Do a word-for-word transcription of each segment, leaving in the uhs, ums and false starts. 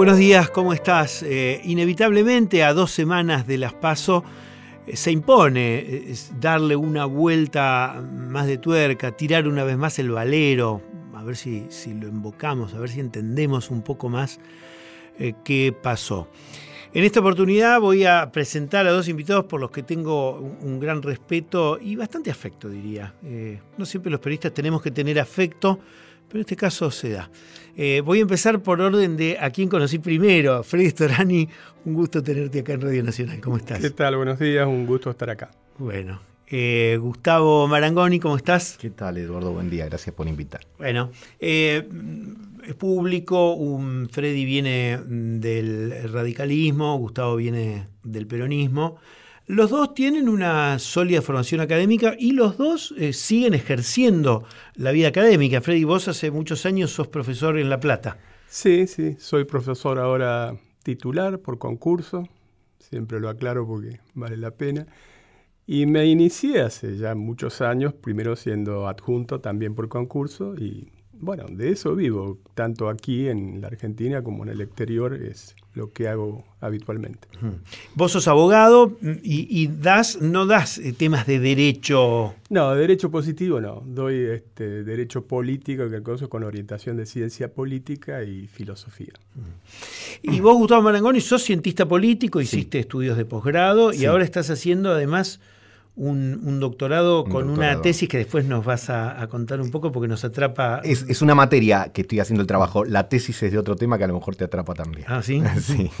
buenos días, ¿cómo estás? Eh, inevitablemente a dos semanas de las PASO eh, se impone eh, darle una vuelta más de tuerca, tirar una vez más el valero, a ver si, si lo invocamos, a ver si entendemos un poco más eh, qué pasó. En esta oportunidad voy a presentar a dos invitados por los que tengo un, un gran respeto y bastante afecto, diría. Eh, no siempre los periodistas tenemos que tener afecto, pero en este caso se da. Eh, voy a empezar por orden de a quién conocí primero. Freddy Storani, un gusto tenerte acá en Radio Nacional. ¿Cómo estás? ¿Qué tal? Buenos días, un gusto estar acá. Bueno. Eh, Gustavo Marangoni, ¿cómo estás? ¿Qué tal, Eduardo? Buen día, gracias por invitar. Bueno, eh, es público, un Freddy viene del radicalismo, Gustavo viene del peronismo. Los dos tienen una sólida formación académica y los dos eh, siguen ejerciendo la vida académica. Freddy, vos hace muchos años sos profesor en La Plata. Sí, sí, soy profesor ahora titular por concurso, siempre lo aclaro porque vale la pena. Y me inicié hace ya muchos años, primero siendo adjunto también por concurso y bueno, de eso vivo, tanto aquí en la Argentina como en el exterior, es lo que hago habitualmente. Vos sos abogado y, y das, no das temas de derecho. No, derecho positivo no, doy este, derecho político, que cosa con orientación de ciencia política y filosofía. Y vos, Gustavo Marangoni, sos cientista político, hiciste Sí. estudios de posgrado y Sí. ahora estás haciendo además un, un doctorado Un con doctorado. una tesis que después nos vas a, a contar un poco porque nos atrapa. Es, es una materia que estoy haciendo el trabajo. La tesis es de otro tema que a lo mejor te atrapa también. Ah, ¿sí? Sí.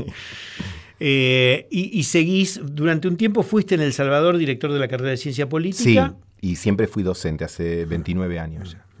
Eh, y, y seguís, durante un tiempo fuiste en El Salvador director de la carrera de Ciencia Sí, Política. y siempre fui docente, hace veintinueve años ya.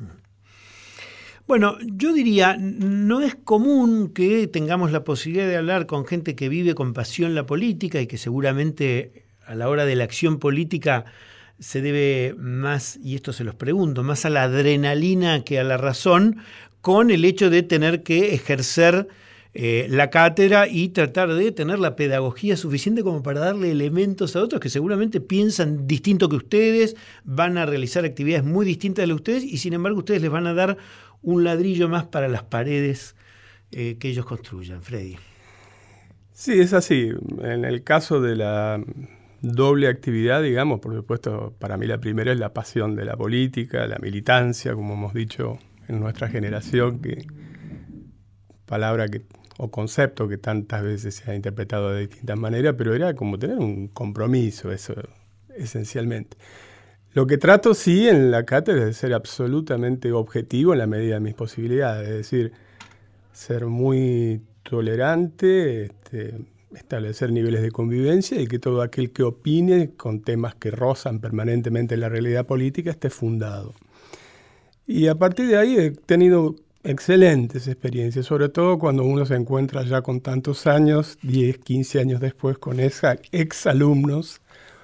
Bueno, yo diría, no es común que tengamos la posibilidad de hablar con gente que vive con pasión la política y que seguramente a la hora de la acción política se debe más, y esto se los pregunto, más a la adrenalina que a la razón, con el hecho de tener que ejercer eh, la cátedra y tratar de tener la pedagogía suficiente como para darle elementos a otros que seguramente piensan distinto que ustedes, van a realizar actividades muy distintas de ustedes y sin embargo ustedes les van a dar un ladrillo más para las paredes eh, que ellos construyan. Freddy. Sí, es así. En el caso de la doble actividad, digamos, por supuesto, para mí la primera es la pasión de la política, la militancia, como hemos dicho en nuestra generación, que palabra que, o concepto que tantas veces se ha interpretado de distintas maneras, pero era como tener un compromiso, eso esencialmente. Lo que trato, sí, en la cátedra es de ser absolutamente objetivo en la medida de mis posibilidades, es decir, ser muy tolerante, este, establecer niveles de convivencia y que todo aquel que opine con temas que rozan permanentemente la realidad política esté fundado. Y a partir de ahí he tenido excelentes experiencias, sobre todo cuando uno se encuentra ya con tantos años, diez, quince años después, con esos exalumnos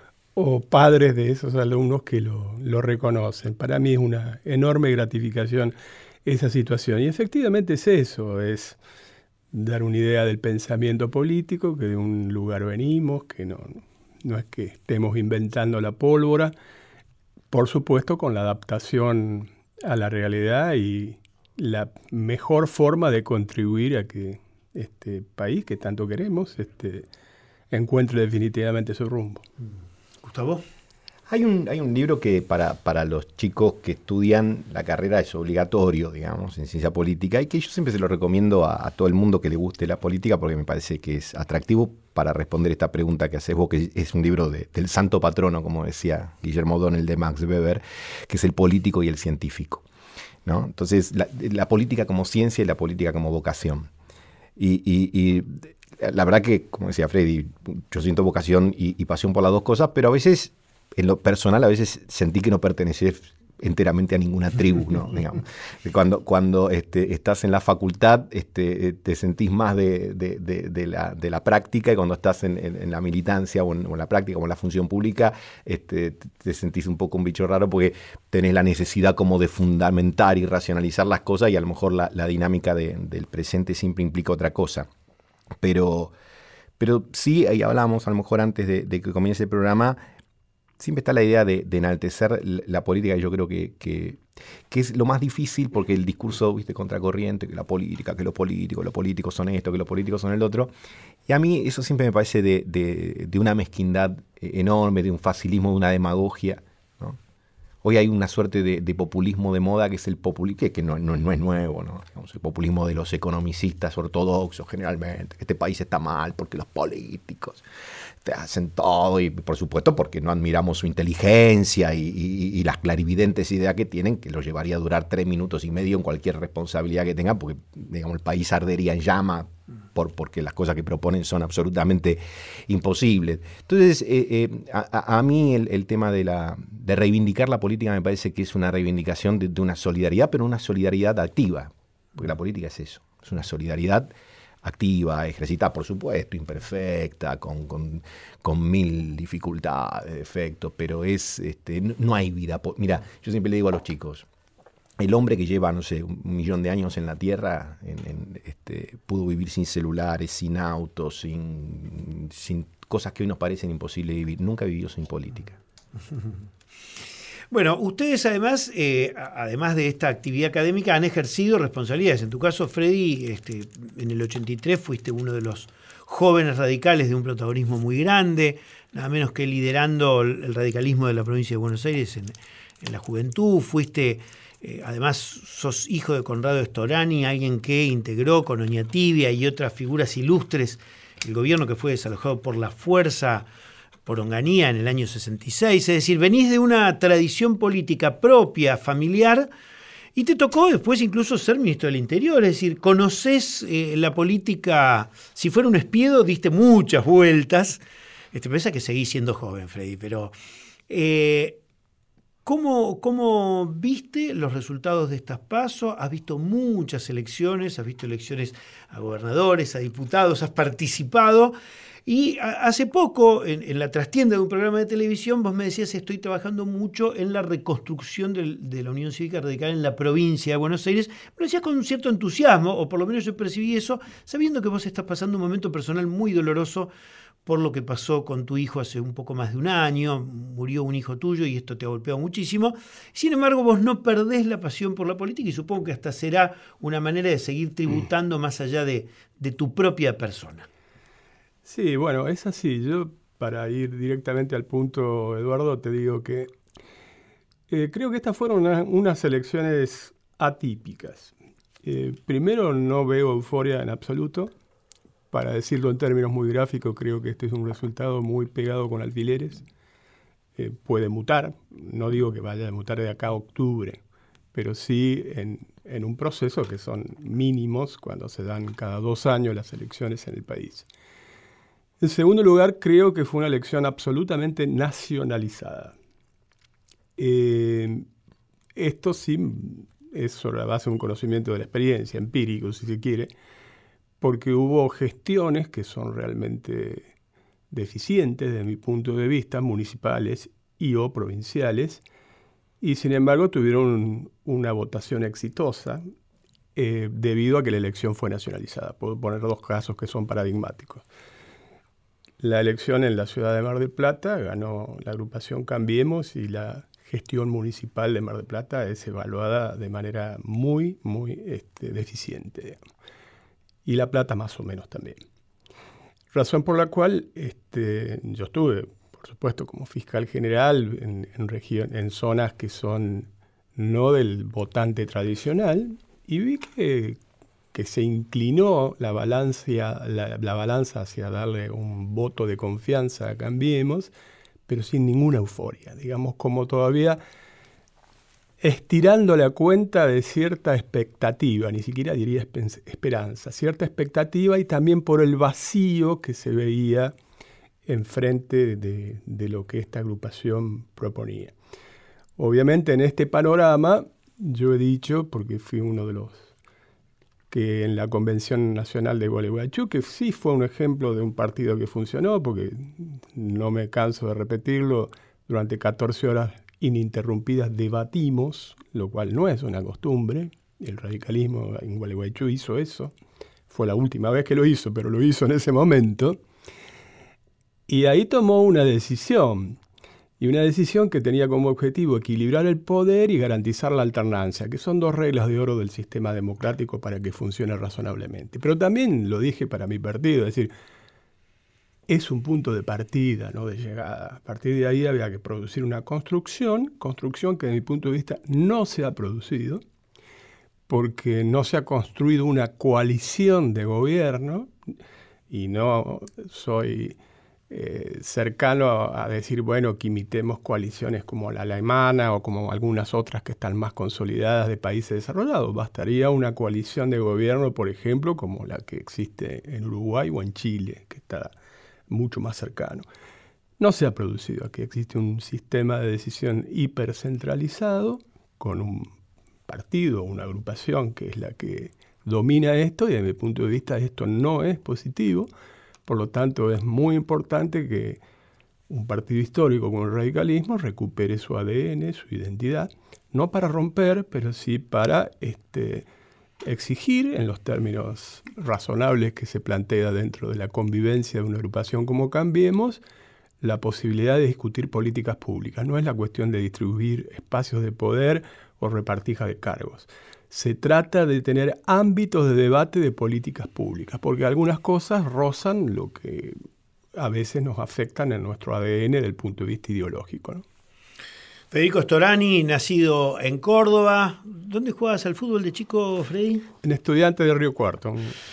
o padres de esos alumnos que lo, lo reconocen. Para mí es una enorme gratificación esa situación. Y efectivamente es eso, es dar una idea del pensamiento político, que de un lugar venimos, que no, no es que estemos inventando la pólvora, por supuesto con la adaptación a la realidad y la mejor forma de contribuir a que este país que tanto queremos este, encuentre definitivamente su rumbo. Gustavo. Hay un, hay un libro que para, para los chicos que estudian la carrera es obligatorio, digamos, en ciencia política, y que yo siempre se lo recomiendo a, a todo el mundo que le guste la política porque me parece que es atractivo para responder esta pregunta que haces vos, que es un libro de, del santo patrono, como decía Guillermo O'Donnell, de Max Weber, que es El político y el científico, ¿no? Entonces, la, la política como ciencia y la política como vocación. Y, y, y la verdad que, como decía Freddy, yo siento vocación y, y pasión por las dos cosas, pero a veces, en lo personal, a veces sentí que no pertenecía enteramente a ninguna tribu, ¿no? Digamos, cuando cuando este, estás en la facultad este, te sentís más de, de, de, de, la, de la práctica, y cuando estás en, en, en la militancia o en, o en la práctica o en la función pública este, te sentís un poco un bicho raro porque tenés la necesidad como de fundamentar y racionalizar las cosas, y a lo mejor la, la dinámica de, del presente siempre implica otra cosa. Pero, pero sí, ahí hablamos a lo mejor antes de, de que comience el programa, siempre está la idea de, de enaltecer la política, y yo creo que, que, que es lo más difícil, porque el discurso, viste, contracorriente, que la política, que los políticos, los políticos son esto, que los políticos son el otro. Y a mí eso siempre me parece de, de, de una mezquindad enorme, de un facilismo, de una demagogia, ¿no? Hoy hay una suerte de, de populismo de moda, que es el populismo, que, que no, no, no es nuevo, ¿no? Digamos, el populismo de los economicistas ortodoxos generalmente, que este país está mal porque los políticos te hacen todo, y por supuesto porque no admiramos su inteligencia y, y, y las clarividentes ideas que tienen, que lo llevaría a durar tres minutos y medio en cualquier responsabilidad que tengan, porque digamos, el país ardería en llama por, porque las cosas que proponen son absolutamente imposibles. Entonces, eh, eh, a, a mí el, el tema de, la, de reivindicar la política me parece que es una reivindicación de, de una solidaridad, pero una solidaridad activa, porque la política es eso, es una solidaridad activa, ejercitada, por supuesto, imperfecta, con, con, con mil dificultades, defectos, pero es, este, no, no hay vida. Mira, yo siempre le digo a los chicos, el hombre que lleva, no sé, un millón de años en la Tierra, en, en, este, pudo vivir sin celulares, sin autos, sin, sin cosas que hoy nos parecen imposibles vivir. Nunca vivió sin política. Bueno, ustedes además, eh, además de esta actividad académica, han ejercido responsabilidades. En tu caso, Freddy, este, en el ochenta y tres fuiste uno de los jóvenes radicales de un protagonismo muy grande, nada menos que liderando el radicalismo de la provincia de Buenos Aires en, en la juventud. Fuiste, eh, además, sos hijo de Conrado Storani, alguien que integró con Oñatibia y otras figuras ilustres el gobierno que fue desalojado por la fuerza por Onganía en el año sesenta y seis, es decir, venís de una tradición política propia, familiar, y te tocó después incluso ser ministro del Interior, es decir, conocés eh, la política, si fuera un espiedo, diste muchas vueltas, este, pese a que seguís siendo joven, Freddy, pero eh, ¿cómo, ¿cómo viste los resultados de estas PASO? Has visto muchas elecciones, has visto elecciones a gobernadores, a diputados, has participado. Y hace poco, en, en la trastienda de un programa de televisión, vos me decías, estoy trabajando mucho en la reconstrucción del, de la Unión Cívica Radical en la provincia de Buenos Aires. Me lo decías con un cierto entusiasmo, o por lo menos yo percibí eso, sabiendo que vos estás pasando un momento personal muy doloroso por lo que pasó con tu hijo hace un poco más de un año, murió un hijo tuyo y esto te ha golpeado muchísimo. Sin embargo, vos no perdés la pasión por la política y supongo que hasta será una manera de seguir tributando más allá de, de tu propia persona. Sí, bueno, es así. Yo, para ir directamente al punto, Eduardo, te digo que eh, creo que estas fueron una, unas elecciones atípicas. Eh, primero, no veo euforia en absoluto. Para decirlo en términos muy gráficos, creo que este es un resultado muy pegado con alfileres. Eh, puede mutar, no digo que vaya a mutar de acá a octubre, pero sí en, en un proceso que son mínimos cuando se dan cada dos años las elecciones en el país. En segundo lugar, creo que fue una elección absolutamente nacionalizada. Eh, esto sí es sobre la base de un conocimiento de la experiencia, empírico si se quiere, porque hubo gestiones que son realmente deficientes desde mi punto de vista, municipales y o provinciales, y sin embargo tuvieron una votación exitosa eh, debido a que la elección fue nacionalizada. Puedo poner dos casos que son paradigmáticos. La elección en la ciudad de Mar del Plata ganó la agrupación Cambiemos y la gestión municipal de Mar del Plata es evaluada de manera muy, muy este, deficiente, digamos. Y La Plata más o menos también. Razón por la cual este, yo estuve, por supuesto, como fiscal general en, en, region, en zonas que son no del votante tradicional y vi que... que se inclinó la balanza, la, la balanza hacia darle un voto de confianza a Cambiemos, pero sin ninguna euforia, digamos, como todavía estirando la cuenta de cierta expectativa, ni siquiera diría esperanza, cierta expectativa y también por el vacío que se veía enfrente de, de lo que esta agrupación proponía. Obviamente en este panorama, yo he dicho, porque fui uno de los que en la Convención Nacional de Gualeguaychú, que sí fue un ejemplo de un partido que funcionó, porque no me canso de repetirlo, durante catorce horas ininterrumpidas debatimos, lo cual no es una costumbre, el radicalismo en Gualeguaychú hizo eso, fue la última vez que lo hizo, pero lo hizo en ese momento, y ahí tomó una decisión, y una decisión que tenía como objetivo equilibrar el poder y garantizar la alternancia, que son dos reglas de oro del sistema democrático para que funcione razonablemente. Pero también lo dije para mi partido, es decir, es un punto de partida, no de llegada. A partir de ahí había que producir una construcción, construcción que desde mi punto de vista no se ha producido, porque no se ha construido una coalición de gobierno, y no soy eh, cercano a decir, bueno, que imitemos coaliciones como la alemana o como algunas otras que están más consolidadas de países desarrollados. Bastaría una coalición de gobierno, por ejemplo, como la que existe en Uruguay o en Chile, que está mucho más cercano. No se ha producido. Aquí existe un sistema de decisión hipercentralizado con un partido, una agrupación que es la que domina esto, y desde mi punto de vista esto no es positivo. Por lo tanto, es muy importante que un partido histórico como el radicalismo recupere su A D N, su identidad, no para romper, pero sí para este, exigir, en los términos razonables que se plantea dentro de la convivencia de una agrupación como Cambiemos, la posibilidad de discutir políticas públicas. No es la cuestión de distribuir espacios de poder o repartija de cargos. Se trata de tener ámbitos de debate de políticas públicas, porque algunas cosas rozan lo que a veces nos afectan en nuestro A D N desde el punto de vista ideológico, ¿no? Federico Storani, nacido en Córdoba. ¿Dónde jugabas al fútbol de chico, Freddy? En Estudiantes de Río Cuarto.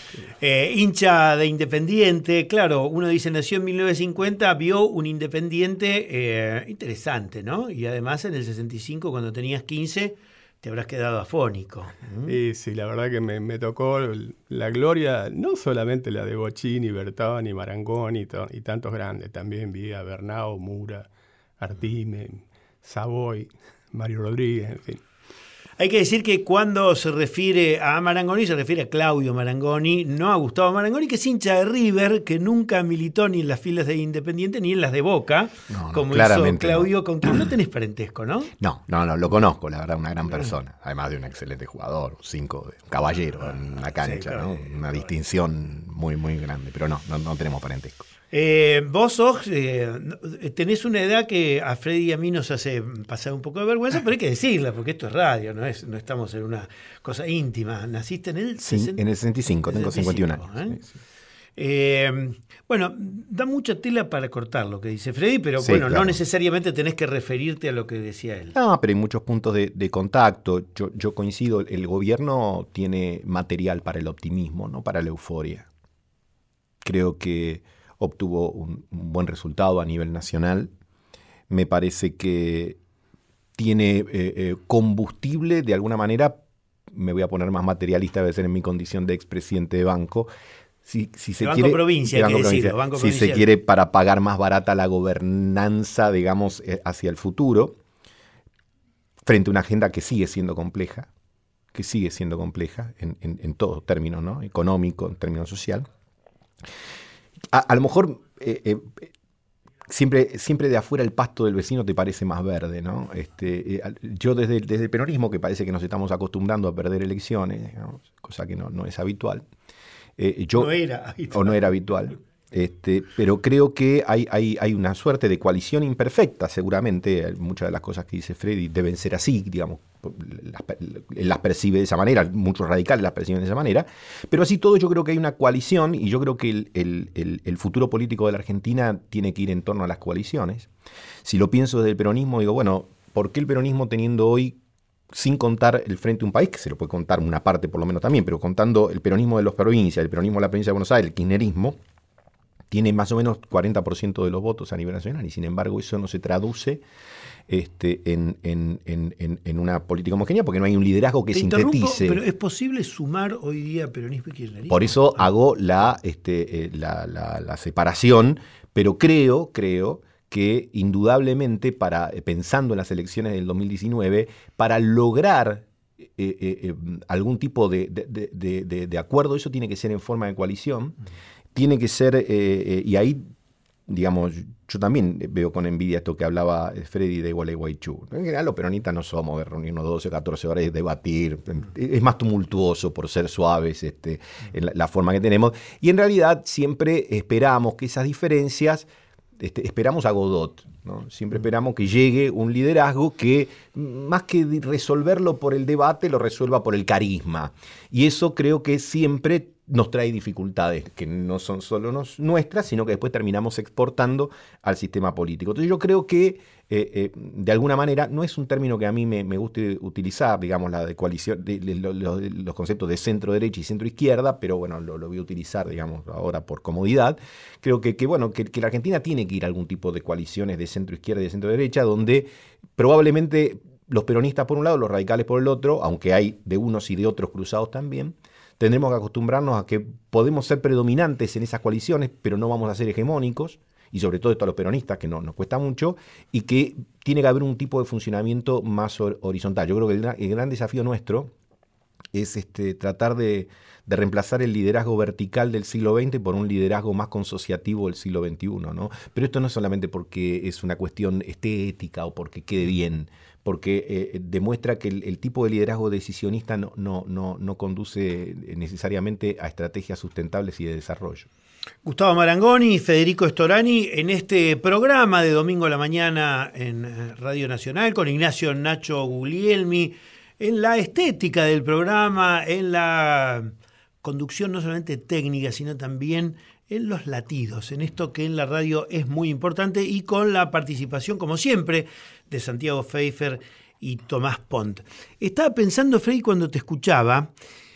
Eh, hincha de Independiente. Claro, uno dice, nació en mil novecientos cincuenta, vio un Independiente eh, interesante, ¿no? Y además en el sesenta y cinco, cuando tenías quince, te habrás quedado afónico. ¿Mm? Sí, sí, la verdad que me, me tocó la gloria, no solamente la de Bocini, Bertoni, Marangoni y, to, y tantos grandes. También vi a Bernao, Mura, Artime, Savoy, Mario Rodríguez, en fin. Hay que decir que cuando se refiere a Marangoni, se refiere a Claudio Marangoni, no a Gustavo Marangoni, que es hincha de River, que nunca militó ni en las filas de Independiente ni en las de Boca, no, no, como hizo Claudio, no. Con quien no tenés parentesco, ¿no? No, no, no, lo conozco, la verdad, una gran persona, además de un excelente jugador, cinco, un caballero en la cancha, sí, claro, ¿no? Una distinción muy, muy grande, pero no, no, no tenemos parentesco. Eh, vos sos, eh, tenés una edad que a Freddy y a mí nos hace pasar un poco de vergüenza, pero hay que decirla, porque esto es radio, no es, no estamos en una cosa íntima. Naciste en el... Sí, sesenta, en el sesenta y cinco, tengo cincuenta y un años. ¿eh? Sí, sí. Eh, bueno, da mucha tela para cortar lo que dice Freddy, pero sí, bueno, claro, no necesariamente tenés que referirte a lo que decía él. No, pero hay muchos puntos de, de contacto. Yo, yo coincido, el gobierno tiene material para el optimismo, no para la euforia. Creo que obtuvo un, un buen resultado a nivel nacional. Me parece que tiene eh, eh, combustible, de alguna manera, me voy a poner más materialista, debe ser en mi condición de expresidente de banco, si, si se banco quiere, provincia, hay que decirlo, banco si provincial. Se quiere para pagar más barata la gobernanza, digamos, eh, hacia el futuro, frente a una agenda que sigue siendo compleja, que sigue siendo compleja en, en, en todos términos, ¿no? Económico, en términos social. A, a lo mejor eh, eh, siempre, siempre de afuera el pasto del vecino te parece más verde, ¿no? Este, eh, yo desde, desde el peronismo, que parece que nos estamos acostumbrando a perder elecciones, digamos, cosa que no, no es habitual. Eh, yo, no era habitual. O no era habitual. Este, pero creo que hay, hay, hay una suerte de coalición imperfecta, seguramente. Muchas de las cosas que dice Freddy deben ser así, digamos, las, las percibe de esa manera, muchos radicales las perciben de esa manera, pero así todo yo creo que hay una coalición, y yo creo que el, el, el, el futuro político de la Argentina tiene que ir en torno a las coaliciones. Si lo pienso desde el peronismo, digo, bueno, ¿por qué el peronismo, teniendo hoy, sin contar el Frente a un País, que se lo puede contar una parte por lo menos también, pero contando el peronismo de las provincias, el peronismo de la provincia de Buenos Aires, el kirchnerismo, tiene más o menos cuarenta por ciento de los votos a nivel nacional, y sin embargo eso no se traduce este, en, en, en, en una política homogénea, porque no hay un liderazgo que Te sintetice. Pero ¿es posible sumar hoy día peronismo y kirchnerismo? Por eso hago la, este, la, la, la separación, pero creo, creo que indudablemente, para, pensando en las elecciones del dos mil diecinueve, para lograr eh, eh, eh, algún tipo de, de, de, de, de acuerdo, eso tiene que ser en forma de coalición. Mm. Tiene que ser, eh, eh, y ahí, digamos, yo también veo con envidia esto que hablaba Freddy de Gualeguaychú. En general los peronistas no somos de reunirnos doce o catorce horas y debatir, es más tumultuoso por ser suaves este, en la, la forma que tenemos, y en realidad siempre esperamos que esas diferencias, este, esperamos a Godot, ¿no? Siempre esperamos que llegue un liderazgo que, más que resolverlo por el debate, lo resuelva por el carisma. Y eso creo que siempre nos trae dificultades, que no son solo nos, nuestras, sino que después terminamos exportando al sistema político. Entonces yo creo que, eh, eh, de alguna manera, no es un término que a mí me, me guste utilizar, digamos, la de coalición, de, de, de, los, de los conceptos de centro-derecha y centro-izquierda, pero bueno, lo, lo voy a utilizar, digamos, ahora por comodidad. Creo que, que bueno, que, que la Argentina tiene que ir a algún tipo de coaliciones de centro-izquierda y de centro-derecha, donde probablemente los peronistas por un lado, los radicales por el otro, aunque hay de unos y de otros cruzados también, tendremos que acostumbrarnos a que podemos ser predominantes en esas coaliciones, pero no vamos a ser hegemónicos, y sobre todo esto a los peronistas, que no, nos cuesta mucho, y que tiene que haber un tipo de funcionamiento más horizontal. Yo creo que el, el gran desafío nuestro es este, tratar de, de reemplazar el liderazgo vertical del siglo veinte por un liderazgo más consociativo del siglo veintiuno, ¿no? Pero esto no es solamente porque es una cuestión estética o porque quede bien, porque eh, demuestra que el, el tipo de liderazgo decisionista no, no, no, no conduce necesariamente a estrategias sustentables y de desarrollo. Gustavo Marangoni y Federico Storani en este programa de domingo a la mañana en Radio Nacional con Ignacio Nacho Guglielmi, en la estética del programa, en la conducción no solamente técnica, sino también en los latidos, en esto que en la radio es muy importante, y con la participación, como siempre, de Santiago Pfeiffer y Tomás Pont. Estaba pensando, Freddy, cuando te escuchaba,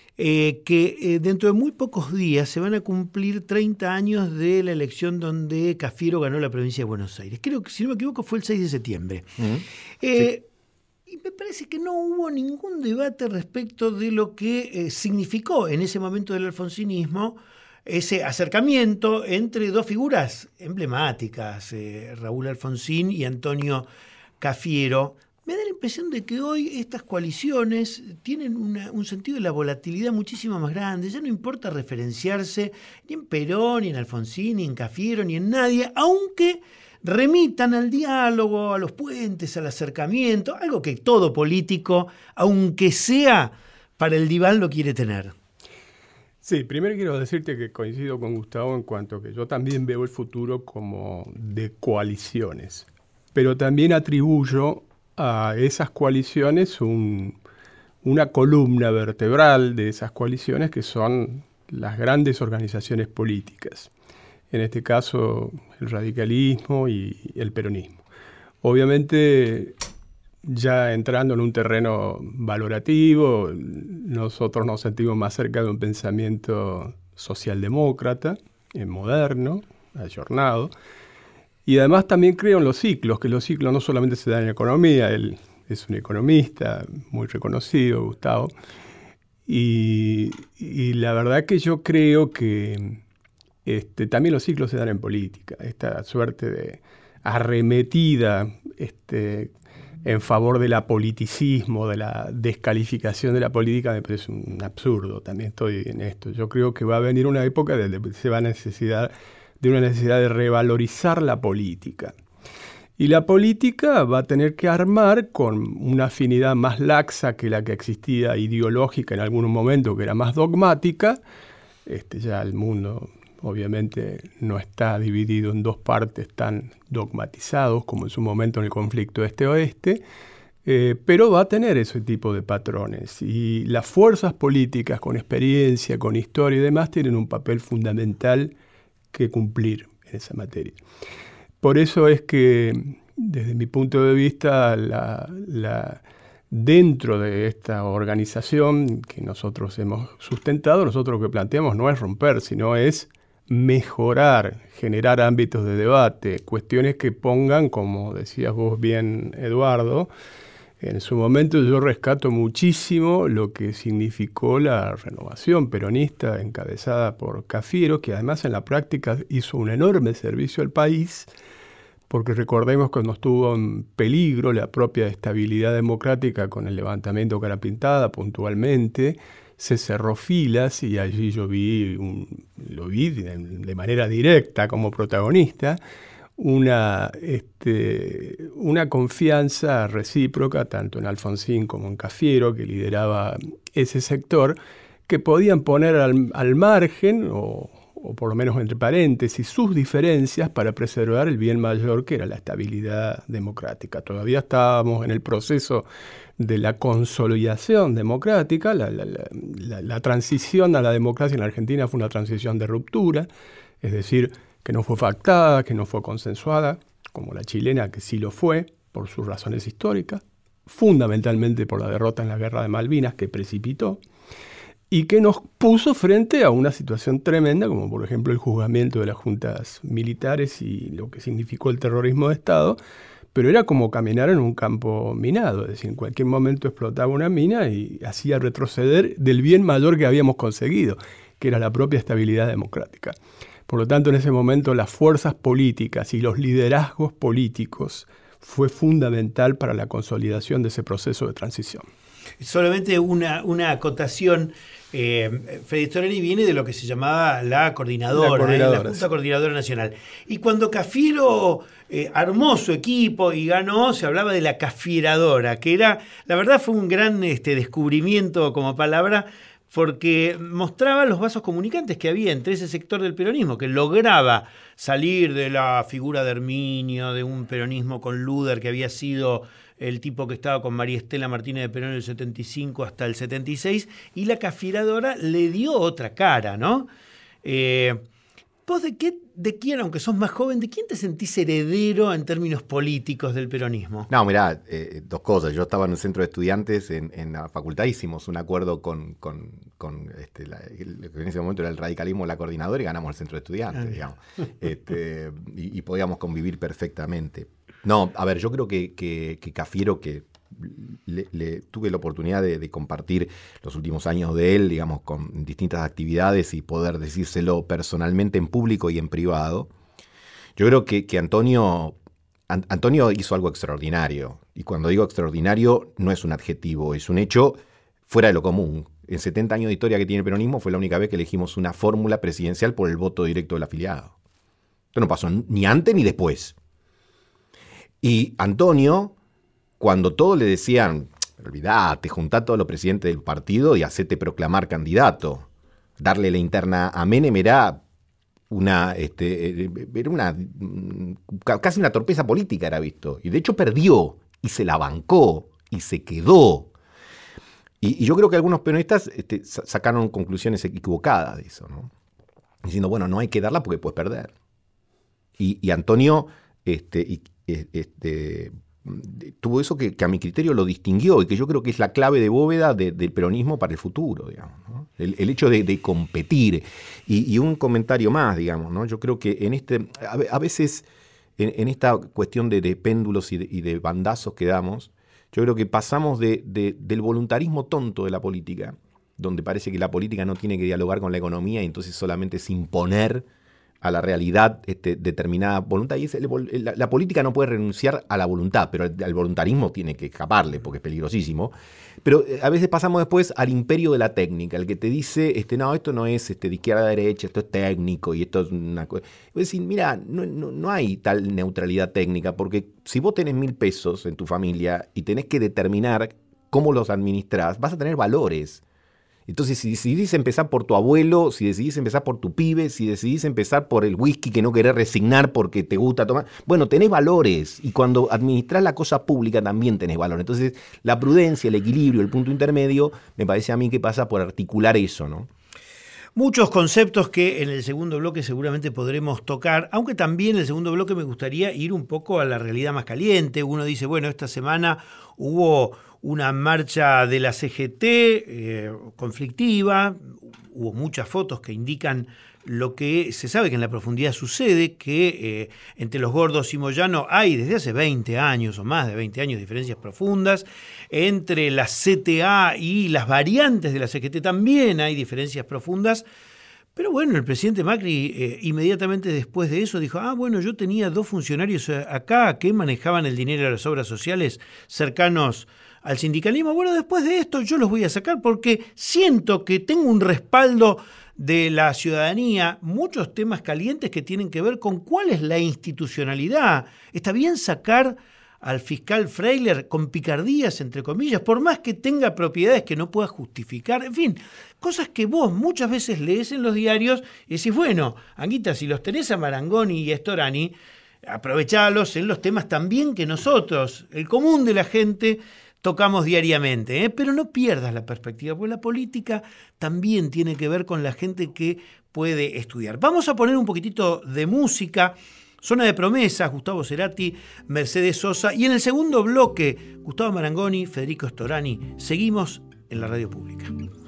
eh, que eh, dentro de muy pocos días se van a cumplir treinta años de la elección donde Cafiero ganó la provincia de Buenos Aires. Creo que, si no me equivoco, fue el seis de septiembre. Uh-huh. Eh, sí. Y me parece que no hubo ningún debate respecto de lo que eh, significó en ese momento del alfonsinismo ese acercamiento entre dos figuras emblemáticas, eh, Raúl Alfonsín y Antonio Cafiero. Me da la impresión de que hoy estas coaliciones tienen una, un sentido de la volatilidad muchísimo más grande. Ya no importa referenciarse ni en Perón, ni en Alfonsín, ni en Cafiero, ni en nadie, aunque remitan al diálogo, a los puentes, al acercamiento, algo que todo político, aunque sea para el diván, lo quiere tener. Sí, primero quiero decirte que coincido con Gustavo en cuanto que yo también veo el futuro como de coaliciones, pero también atribuyo a esas coaliciones un, una columna vertebral de esas coaliciones que son las grandes organizaciones políticas, en este caso el radicalismo y el peronismo. Obviamente, ya entrando en un terreno valorativo, nosotros nos sentimos más cerca de un pensamiento socialdemócrata, moderno, ayornado, y además también creo en los ciclos, que los ciclos no solamente se dan en economía. Él es un economista muy reconocido, Gustavo, y, y la verdad que yo creo que este, también los ciclos se dan en política, esta suerte de arremetida este, en favor del apoliticismo, de la descalificación de la política, me parece un absurdo. También estoy en esto. Yo creo que va a venir una época donde se va a necesitar de una necesidad de revalorizar la política. Y la política va a tener que armar con una afinidad más laxa que la que existía ideológica en algún momento, que era más dogmática. Este, ya el mundo obviamente no está dividido en dos partes tan dogmatizados como en su momento en el conflicto este-oeste, eh, pero va a tener ese tipo de patrones. Y las fuerzas políticas con experiencia, con historia y demás tienen un papel fundamental que cumplir en esa materia. Por eso es que, desde mi punto de vista, la, la, dentro de esta organización que nosotros hemos sustentado, nosotros lo que planteamos no es romper, sino es mejorar, generar ámbitos de debate, cuestiones que pongan, como decías vos bien, Eduardo, en su momento yo rescato muchísimo lo que significó la renovación peronista encabezada por Cafiero, que además en la práctica hizo un enorme servicio al país, porque recordemos que nos estuvo en peligro la propia estabilidad democrática con el levantamiento Cara Pintada puntualmente. Se cerró filas y allí yo vi, un, lo vi de, de manera directa como protagonista, una, este, una confianza recíproca tanto en Alfonsín como en Cafiero, que lideraba ese sector, que podían poner al, al margen o, o por lo menos entre paréntesis, sus diferencias para preservar el bien mayor que era la estabilidad democrática. Todavía estábamos en el proceso de la consolidación democrática, la, la, la, la transición a la democracia en la Argentina fue una transición de ruptura, es decir, que no fue pactada, que no fue consensuada, como la chilena, que sí lo fue, por sus razones históricas, fundamentalmente por la derrota en la Guerra de Malvinas, que precipitó, y que nos puso frente a una situación tremenda, como por ejemplo el juzgamiento de las juntas militares y lo que significó el terrorismo de Estado, pero era como caminar en un campo minado, es decir, en cualquier momento explotaba una mina y hacía retroceder del bien mayor que habíamos conseguido, que era la propia estabilidad democrática. Por lo tanto, en ese momento las fuerzas políticas y los liderazgos políticos fue fundamental para la consolidación de ese proceso de transición. Solamente una, una acotación. Eh, Freddy Storani viene de lo que se llamaba la coordinadora, la, coordinadora, eh, la Junta sí. Coordinadora Nacional. Y cuando Cafiero eh, armó su equipo y ganó, se hablaba de la cafieradora, que era, la verdad fue un gran este, descubrimiento como palabra, porque mostraba los vasos comunicantes que había entre ese sector del peronismo, que lograba salir de la figura de Herminio, de un peronismo con Luder, que había sido el tipo que estaba con María Estela Martínez de Perón en el setenta y cinco hasta el setenta y seis, y la cafieradora le dio otra cara, ¿no? Eh, ¿Vos de, qué, de quién, aunque sos más joven, de quién te sentís heredero en términos políticos del peronismo? No, mirá, eh, dos cosas. Yo estaba en el centro de estudiantes en, en la facultad, hicimos un acuerdo con, con, con este, la, lo que en ese momento era el radicalismo de la coordinadora y ganamos el centro de estudiantes, ah, digamos. Este, y, y podíamos convivir perfectamente. No, a ver, yo creo que, que, que Cafiero, que le, le tuve la oportunidad de, de compartir los últimos años de él, digamos, con distintas actividades y poder decírselo personalmente en público y en privado. Yo creo que, que Antonio, An, Antonio hizo algo extraordinario. Y cuando digo extraordinario, no es un adjetivo, es un hecho fuera de lo común. En setenta años de historia que tiene el peronismo, fue la única vez que elegimos una fórmula presidencial por el voto directo del afiliado. Esto no pasó ni antes ni después. Y Antonio, cuando todos le decían, olvidate, juntá a todos los presidentes del partido y hacete proclamar candidato, darle la interna a Menem era una, este, era una casi una torpeza política, era visto. Y de hecho perdió, y se la bancó, y se quedó. Y, y yo creo que algunos peronistas este, sacaron conclusiones equivocadas de eso, ¿no? Diciendo, bueno, no hay que darla porque puedes perder. Y, y Antonio este, y, este, tuvo eso que, que a mi criterio lo distinguió y que yo creo que es la clave de bóveda de, del peronismo para el futuro, digamos, ¿no? El, el hecho de, de competir. Y, y un comentario más, digamos, ¿no? Yo creo que en este, a, a veces en, en esta cuestión de, de péndulos y de, y de bandazos que damos, yo creo que pasamos de, de, del voluntarismo tonto de la política, donde parece que la política no tiene que dialogar con la economía y entonces solamente es imponer a la realidad este, determinada voluntad. Y es el, la, la política no puede renunciar a la voluntad, pero el, el voluntarismo tiene que escaparle porque es peligrosísimo. Pero eh, a veces pasamos después al imperio de la técnica, el que te dice, este, no, esto no es este, de izquierda a derecha, esto es técnico y esto es una cosa. Es decir, mira, no, no, no hay tal neutralidad técnica, porque si vos tenés mil pesos en tu familia y tenés que determinar cómo los administrás, vas a tener valores. Entonces, si decidís empezar por tu abuelo, si decidís empezar por tu pibe, si decidís empezar por el whisky que no querés resignar porque te gusta tomar, bueno, tenés valores. Y cuando administrás la cosa pública también tenés valores. Entonces, la prudencia, el equilibrio, el punto intermedio, me parece a mí que pasa por articular eso, ¿no? Muchos conceptos que en el segundo bloque seguramente podremos tocar, aunque también en el segundo bloque me gustaría ir un poco a la realidad más caliente. Uno dice, bueno, esta semana hubo una marcha de la C G T eh, conflictiva, hubo muchas fotos que indican lo que se sabe que en la profundidad sucede, que eh, entre los gordos y Moyano hay desde hace veinte años o más de veinte años diferencias profundas, entre la C T A y las variantes de la C G T también hay diferencias profundas. Pero bueno, el presidente Macri eh, inmediatamente después de eso dijo, ah, bueno, yo tenía dos funcionarios acá que manejaban el dinero de las obras sociales cercanos al sindicalismo. Bueno, después de esto yo los voy a sacar porque siento que tengo un respaldo de la ciudadanía, muchos temas calientes que tienen que ver con cuál es la institucionalidad. ¿Está bien sacar al fiscal Freiler con picardías, entre comillas, por más que tenga propiedades que no pueda justificar, en fin, cosas que vos muchas veces lees en los diarios y decís, bueno, Anguita, si los tenés a Marangoni y a Storani, aprovechalos en los temas también que nosotros, el común de la gente, tocamos diariamente, ¿eh? Pero no pierdas la perspectiva, porque la política también tiene que ver con la gente que puede estudiar. Vamos a poner un poquitito de música. Zona de Promesas, Gustavo Cerati, Mercedes Sosa. Y en el segundo bloque, Gustavo Marangoni, Federico Storani. Seguimos en la radio pública.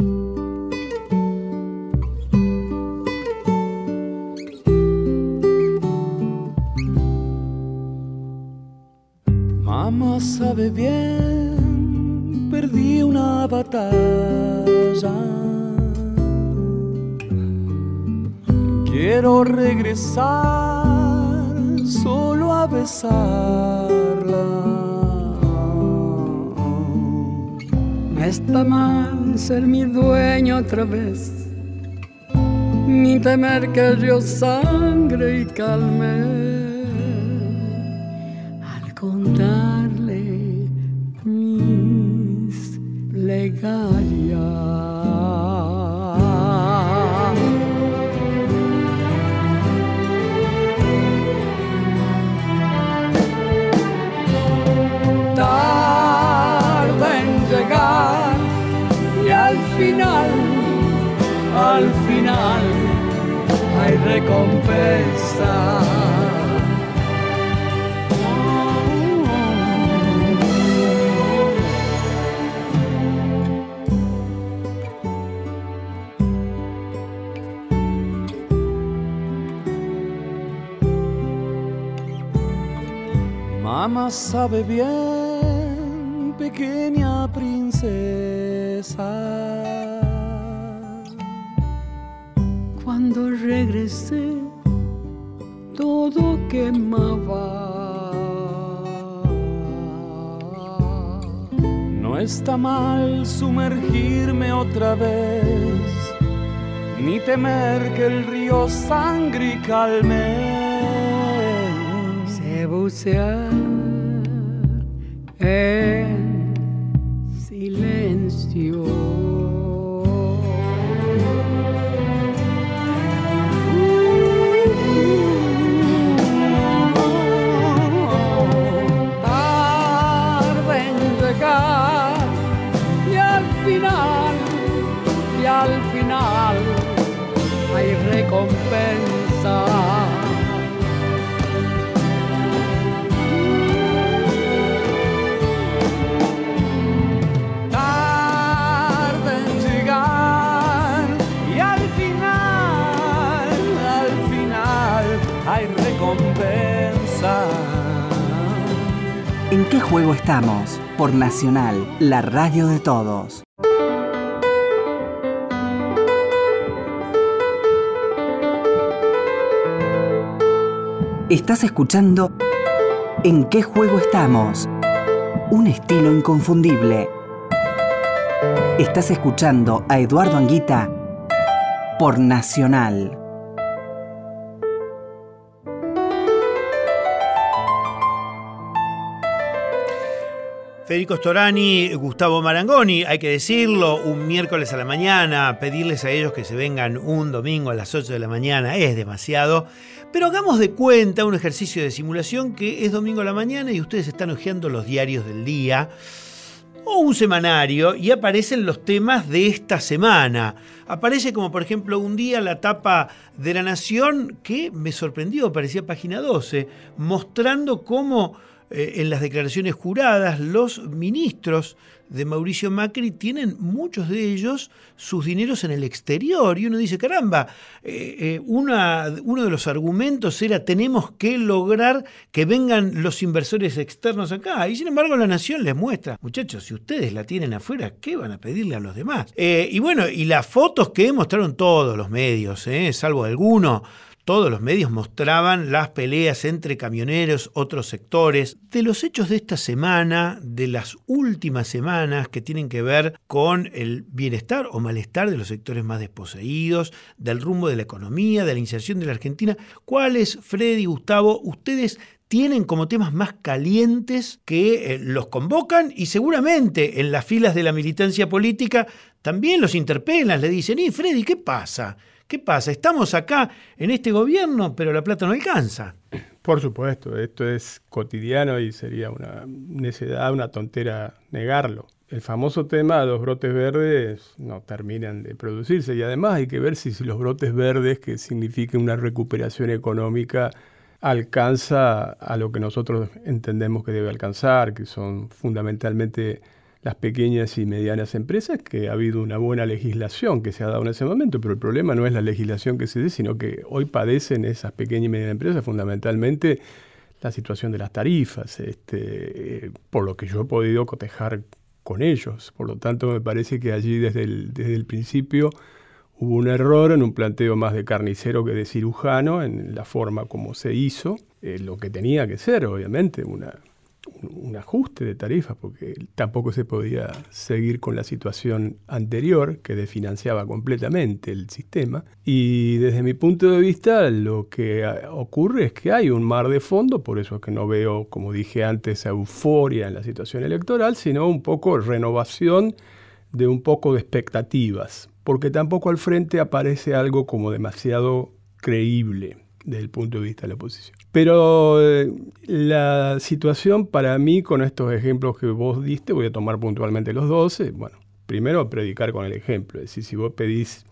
Mamá sabe bien, perdí una batalla. Quiero regresar solo a besarla. No está mal ser mi dueño otra vez, ni temer que yo sangre y calme al contarle mis plegarias. Al final, al final hay recompensa. Mamá sabe bien, pequeña princesa. Cuando regresé, todo quemaba. No está mal sumergirme otra vez, ni temer que el río sangre y calme. Sé bucear en silencio. Al final hay recompensa. Tarde en llegar y al final, al final hay recompensa. ¿En qué juego estamos? Por Nacional, la radio de todos. Estás escuchando ¿En qué juego estamos? Un estilo inconfundible. Estás escuchando a Eduardo Anguita por Nacional. Federico Storani, Gustavo Marangoni, hay que decirlo, un miércoles a la mañana, pedirles a ellos que se vengan un domingo a las ocho de la mañana es demasiado, pero hagamos de cuenta un ejercicio de simulación que es domingo a la mañana y ustedes están hojeando los diarios del día o un semanario y aparecen los temas de esta semana. Aparece como por ejemplo un día la tapa de La Nación que me sorprendió, parecía página doce, mostrando cómo Eh, en las declaraciones juradas, los ministros de Mauricio Macri tienen muchos de ellos sus dineros en el exterior. Y uno dice, caramba, eh, eh, una, uno de los argumentos era tenemos que lograr que vengan los inversores externos acá. Y sin embargo La Nación les muestra, muchachos, si ustedes la tienen afuera, ¿qué van a pedirle a los demás? Eh, y bueno, y las fotos que mostraron todos los medios, eh, salvo alguno, todos los medios mostraban las peleas entre camioneros, otros sectores, de los hechos de esta semana, de las últimas semanas que tienen que ver con el bienestar o malestar de los sectores más desposeídos, del rumbo de la economía, de la inserción de la Argentina. ¿Cuáles, Freddy, Gustavo, ustedes tienen como temas más calientes que eh, los convocan y seguramente en las filas de la militancia política también los interpelan, le dicen, ¿y Freddy, qué pasa? ¿Qué pasa? Estamos acá en este gobierno, pero la plata no alcanza. Por supuesto, esto es cotidiano y sería una necedad, una tontera negarlo. El famoso tema de los brotes verdes no terminan de producirse y además hay que ver si, si los brotes verdes, que significan una recuperación económica, alcanza a lo que nosotros entendemos que debe alcanzar, que son fundamentalmente las pequeñas y medianas empresas, que ha habido una buena legislación que se ha dado en ese momento, pero el problema no es la legislación que se dé, sino que hoy padecen esas pequeñas y medianas empresas fundamentalmente la situación de las tarifas, este, eh, por lo que yo he podido cotejar con ellos. Por lo tanto, me parece que allí desde el, desde el principio hubo un error en un planteo más de carnicero que de cirujano en la forma como se hizo, eh, lo que tenía que ser, obviamente, una... un ajuste de tarifas, porque tampoco se podía seguir con la situación anterior que desfinanciaba completamente el sistema. Y desde mi punto de vista lo que ocurre es que hay un mar de fondo, por eso es que no veo, como dije antes, euforia en la situación electoral, sino un poco renovación de un poco de expectativas, porque tampoco al frente aparece algo como demasiado creíble desde el punto de vista de la oposición. Pero eh, la situación para mí, con estos ejemplos que vos diste, voy a tomar puntualmente los doce, bueno, primero predicar con el ejemplo, es decir, si vos pedís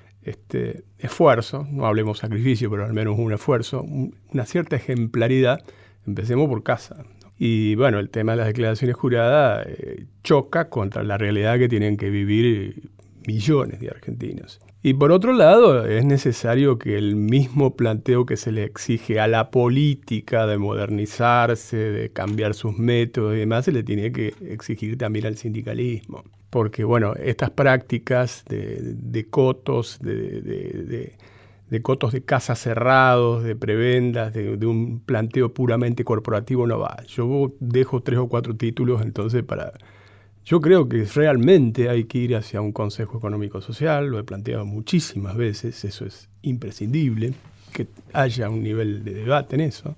este, esfuerzo, no hablemos sacrificio, pero al menos un esfuerzo, un, una cierta ejemplaridad, empecemos por casa, ¿no? Y bueno, el tema de las declaraciones juradas eh, choca contra la realidad que tienen que vivir millones de argentinos. Y por otro lado, es necesario que el mismo planteo que se le exige a la política de modernizarse, de cambiar sus métodos y demás, se le tiene que exigir también al sindicalismo. Porque, bueno, estas prácticas de, de cotos, de, de, de, de cotos de casas cerrados, de prebendas, de, de un planteo puramente corporativo no va. Yo dejo tres o cuatro títulos entonces para... Yo creo que realmente hay que ir hacia un Consejo Económico Social, lo he planteado muchísimas veces, eso es imprescindible, que haya un nivel de debate en eso.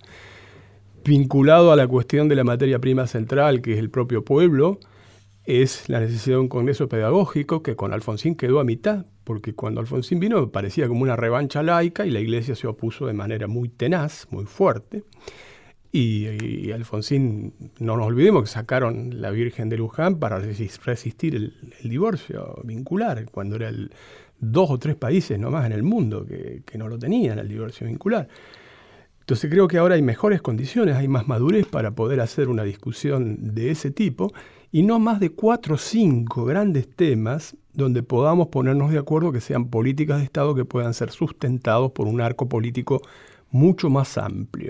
Vinculado a la cuestión de la materia prima central, que es el propio pueblo, es la necesidad de un congreso pedagógico que con Alfonsín quedó a mitad, porque cuando Alfonsín vino parecía como una revancha laica y la Iglesia se opuso de manera muy tenaz, muy fuerte. Y, y Alfonsín, no nos olvidemos que sacaron la Virgen de Luján para resistir el, el divorcio vincular, cuando era el dos o tres países nomás en el mundo que, que no lo tenían, el divorcio vincular. Entonces creo que ahora hay mejores condiciones, hay más madurez para poder hacer una discusión de ese tipo y no más de cuatro o cinco grandes temas donde podamos ponernos de acuerdo que sean políticas de Estado que puedan ser sustentados por un arco político mucho más amplio.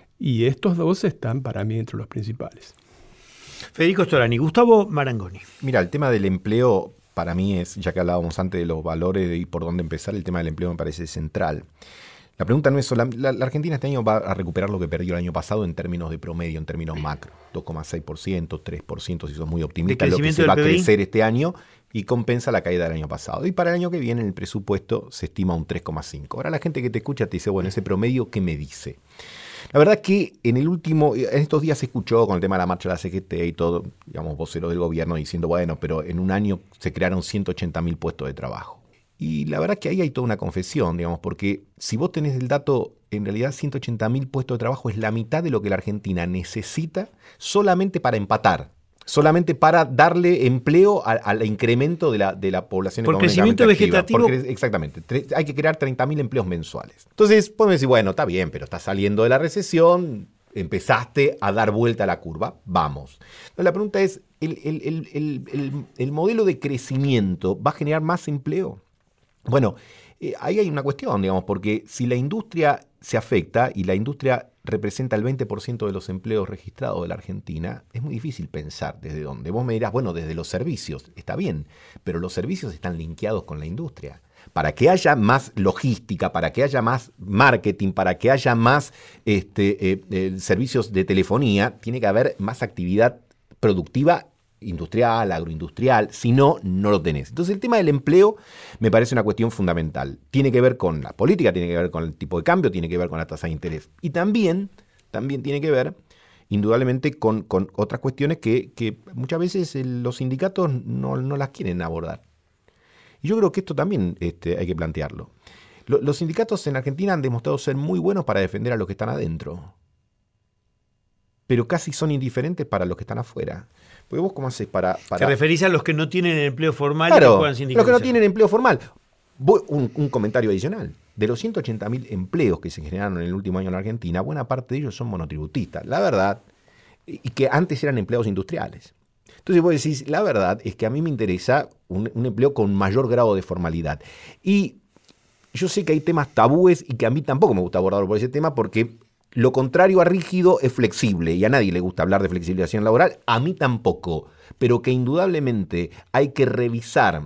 Y estos dos están para mí entre los principales. Federico Storani, Gustavo Marangoni. Mira, el tema del empleo para mí es, ya que hablábamos antes de los valores y por dónde empezar, el tema del empleo me parece central. La pregunta no es solo, la, la Argentina este año va a recuperar lo que perdió el año pasado en términos de promedio, en términos macro, dos coma seis por ciento, tres por ciento si sos muy optimista, lo que se va a crecer este año y compensa la caída del año pasado. Y para el año que viene en el presupuesto se estima un tres coma cinco. Ahora la gente que te escucha te dice, bueno, ese promedio, ¿qué me dice? La verdad es que en el último, en estos días se escuchó con el tema de la marcha de la C G T y todo, digamos, voceros del gobierno diciendo, bueno, pero en un año se crearon ciento ochenta mil puestos de trabajo. Y la verdad es que ahí hay toda una confesión, digamos, porque si vos tenés el dato, en realidad ciento ochenta mil puestos de trabajo es la mitad de lo que la Argentina necesita solamente para empatar. Solamente para darle empleo al incremento de la, de la población por económicamente crecimiento activa. vegetativo. Porque, exactamente. Tre- hay que crear treinta mil empleos mensuales. Entonces, podemos decir, bueno, está bien, pero estás saliendo de la recesión, empezaste a dar vuelta a la curva, vamos. Entonces, la pregunta es, ¿el, el, el, el, el, el modelo de crecimiento va a generar más empleo? Bueno, eh, ahí hay una cuestión, digamos, porque si la industria se afecta y la industria representa el veinte por ciento de los empleos registrados de la Argentina, es muy difícil pensar desde dónde. Vos me dirás, bueno, desde los servicios, está bien, pero los servicios están linkeados con la industria. Para que haya más logística, para que haya más marketing, para que haya más este, eh, eh, servicios de telefonía, tiene que haber más actividad productiva industrial, agroindustrial, si no, no lo tenés. Entonces el tema del empleo me parece una cuestión fundamental. Tiene que ver con la política, tiene que ver con el tipo de cambio, tiene que ver con la tasa de interés. Y también también tiene que ver indudablemente con, con otras cuestiones que, que muchas veces el, los sindicatos no, no las quieren abordar. Y yo creo que esto también este, hay que plantearlo. Lo, los sindicatos en Argentina han demostrado ser muy buenos para defender a los que están adentro, pero casi son indiferentes para los que están afuera. Porque vos, ¿cómo haces para...? para... ¿Te referís a los que no tienen empleo formal claro, y que puedan sindicalizar? Los que no tienen empleo formal. Voy, un, un comentario adicional. De los ciento ochenta mil empleos que se generaron en el último año en la Argentina, buena parte de ellos son monotributistas, la verdad, y que antes eran empleados industriales. Entonces vos decís, la verdad es que a mí me interesa un, un empleo con mayor grado de formalidad. Y yo sé que hay temas tabúes y que a mí tampoco me gusta abordarlo por ese tema, porque lo contrario a rígido es flexible, y a nadie le gusta hablar de flexibilización laboral, a mí tampoco, pero que indudablemente hay que revisar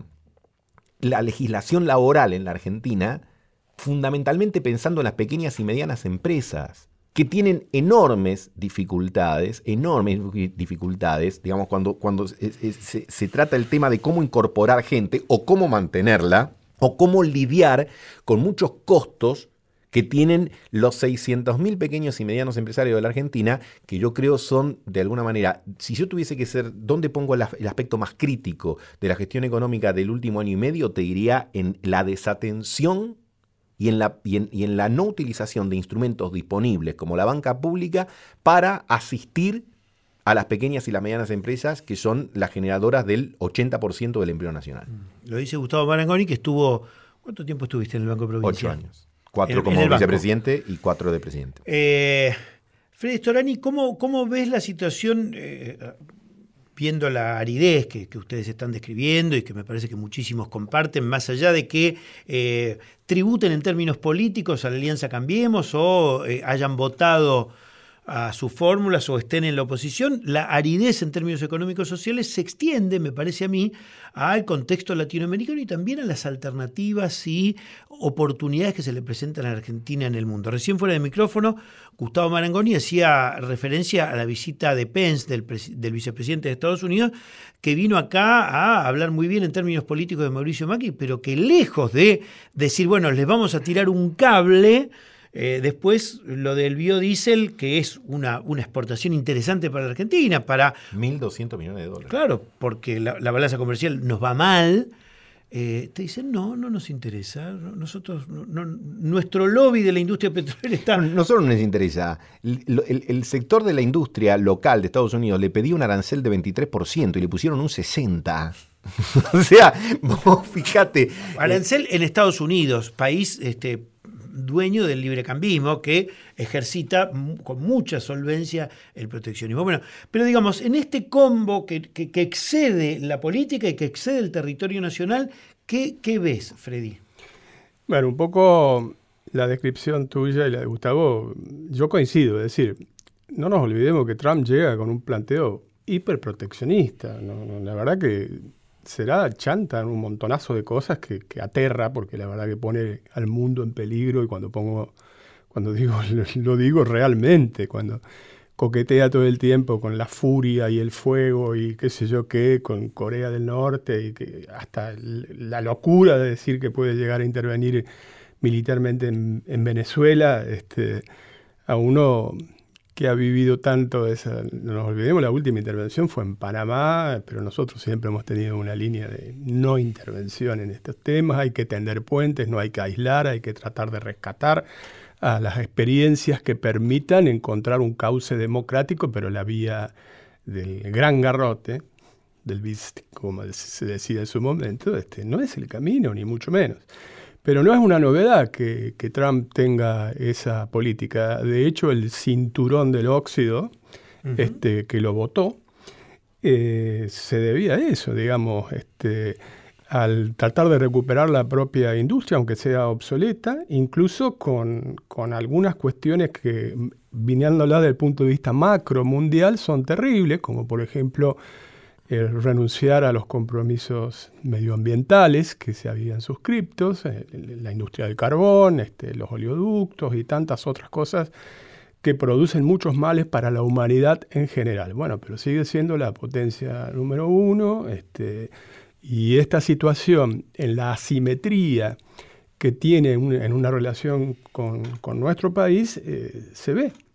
la legislación laboral en la Argentina, fundamentalmente pensando en las pequeñas y medianas empresas, que tienen enormes dificultades, enormes dificultades, digamos, cuando, cuando se, se, se trata el tema de cómo incorporar gente o cómo mantenerla, o cómo lidiar con muchos costos que tienen los seiscientos mil pequeños y medianos empresarios de la Argentina, que yo creo son, de alguna manera, si yo tuviese que ser, ¿dónde pongo el, el aspecto más crítico de la gestión económica del último año y medio? Te diría en la desatención y en la, y en, y en la no utilización de instrumentos disponibles como la banca pública para asistir a las pequeñas y las medianas empresas, que son las generadoras del ochenta por ciento del empleo nacional. Lo dice Gustavo Marangoni, que estuvo... ¿Cuánto tiempo estuviste en el Banco Provincial? Ocho años. Cuatro en, como en vicepresidente y cuatro de presidente. Eh, Freddy Storani, ¿cómo, ¿cómo ves la situación, eh, viendo la aridez que, que ustedes están describiendo y que me parece que muchísimos comparten, más allá de que eh, tributen en términos políticos a la Alianza Cambiemos o eh, hayan votado a sus fórmulas o estén en la oposición, la aridez en términos económicos sociales se extiende, me parece a mí, al contexto latinoamericano y también a las alternativas y oportunidades que se le presentan a la Argentina en el mundo. Recién fuera de micrófono, Gustavo Marangoni hacía referencia a la visita de Pence, del, del vicepresidente de Estados Unidos, que vino acá a hablar muy bien en términos políticos de Mauricio Macri, pero que lejos de decir, bueno, les vamos a tirar un cable... Eh, después lo del biodiesel, que es una, una exportación interesante para la Argentina, para... mil doscientos millones de dólares. Claro, porque la, la balanza comercial nos va mal. Eh, te dicen, no, no nos interesa. Nosotros, no, no, nuestro lobby de la industria petrolera está... No, no solo no les interesa. El, el, el sector de la industria local de Estados Unidos le pedía un arancel de veintitrés por ciento y le pusieron un sesenta por ciento. O sea, vos fíjate... Arancel en Estados Unidos, país... este dueño del librecambismo, que ejercita con mucha solvencia el proteccionismo. Bueno, pero digamos, en este combo que, que, que excede la política y que excede el territorio nacional, ¿qué, qué ves, Freddy? Bueno, un poco la descripción tuya y la de Gustavo, yo coincido, es decir, no nos olvidemos que Trump llega con un planteo hiperproteccionista, ¿no? No, la verdad que será chanta en un montonazo de cosas que, que aterra, porque la verdad que pone al mundo en peligro, y cuando pongo, cuando digo, lo, lo digo realmente, cuando coquetea todo el tiempo con la furia y el fuego y qué sé yo qué, con Corea del Norte, y que hasta la locura de decir que puede llegar a intervenir militarmente en, en Venezuela, este, a uno que ha vivido tanto esa, no nos olvidemos, la última intervención fue en Panamá, pero nosotros siempre hemos tenido una línea de no intervención en estos temas. Hay que tender puentes, no hay que aislar, hay que tratar de rescatar a las experiencias que permitan encontrar un cauce democrático, pero la vía del gran garrote, del bis, como se decía en su momento, este, no es el camino, ni mucho menos. Pero no es una novedad que, que Trump tenga esa política. De hecho, el cinturón del óxido, uh-huh. este, que lo votó, eh, se debía a eso, digamos, este, al tratar de recuperar la propia industria, aunque sea obsoleta, incluso con, con algunas cuestiones que, viniéndola desde el punto de vista macro mundial, son terribles, como por ejemplo... Eh, renunciar a los compromisos medioambientales que se habían suscripto, eh, la industria del carbón, este, los oleoductos y tantas otras cosas que producen muchos males para la humanidad en general. Bueno, pero sigue siendo la potencia número uno, este, y esta situación en la asimetría que tiene un, en una relación con, con nuestro país eh, se ve.